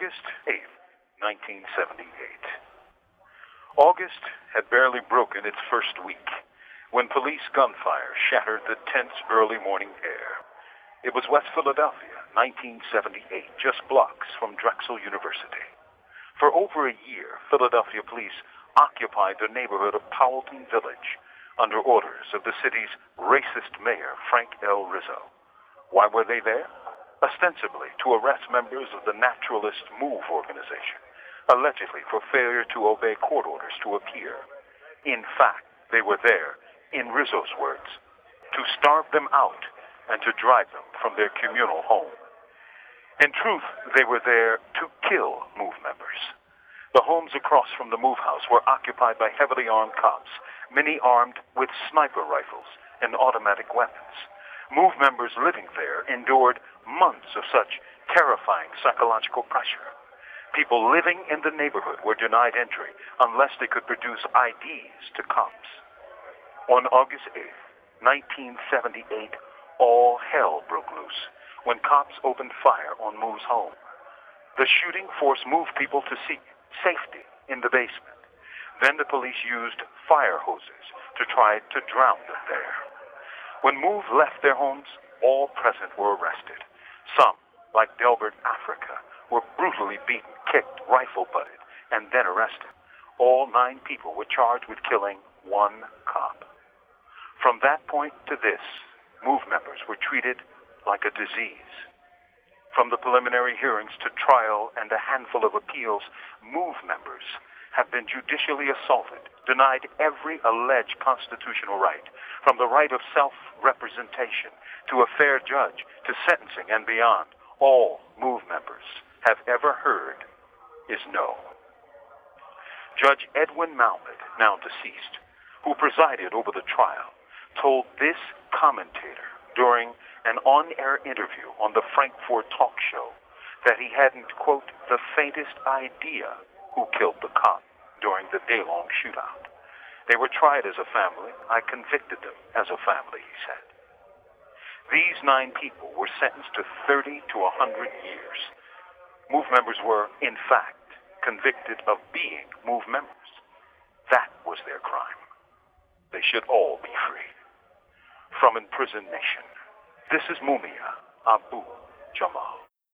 August 8th, 1978. August had barely broken its first week when police gunfire shattered the tense early morning air. It was West Philadelphia, 1978, just blocks from Drexel University. For over a year, Philadelphia police occupied the neighborhood of Powelton Village under orders of the city's racist mayor, Frank L. Rizzo. Why were they there? Ostensibly to arrest members of the Naturalist MOVE organization, allegedly for failure to obey court orders to appear. In fact, they were there, in Rizzo's words, to starve them out and to drive them from their communal home. In truth, they were there to kill MOVE members. The homes across from the MOVE house were occupied by heavily armed cops, many armed with sniper rifles and automatic weapons. MOVE members living there endured months of such terrifying psychological pressure. People living in the neighborhood were denied entry unless they could produce IDs to cops. On August 8th, 1978, all hell broke loose when cops opened fire on MOVE's home. The shooting forced MOVE people to seek safety in the basement. Then the police used fire hoses to try to drown them there. When MOVE left their homes, all present were arrested. Some, like Delbert Africa, were brutally beaten, kicked, rifle-butted, and then arrested. All 9 people were charged with killing 1 cop. From that point to this, MOVE members were treated like a disease. From the preliminary hearings to trial and a handful of appeals, MOVE members have been judicially assaulted, denied every alleged constitutional right, from the right of self-representation to a fair judge to sentencing and beyond. All MOVE members have ever heard is no. Judge Edwin Mallet, now deceased, who presided over the trial, told this commentator during an on-air interview on the Frankfurt Talk Show that he hadn't, quote, the faintest idea who killed the cop during the day-long shootout. They were tried as a family. I convicted them as a family, he said. These 9 people were sentenced to 30 to 100 years. MOVE members were, in fact, convicted of being MOVE members. That was their crime. They should all be free. From Imprisoned Nation, this is Mumia Abu Jamal.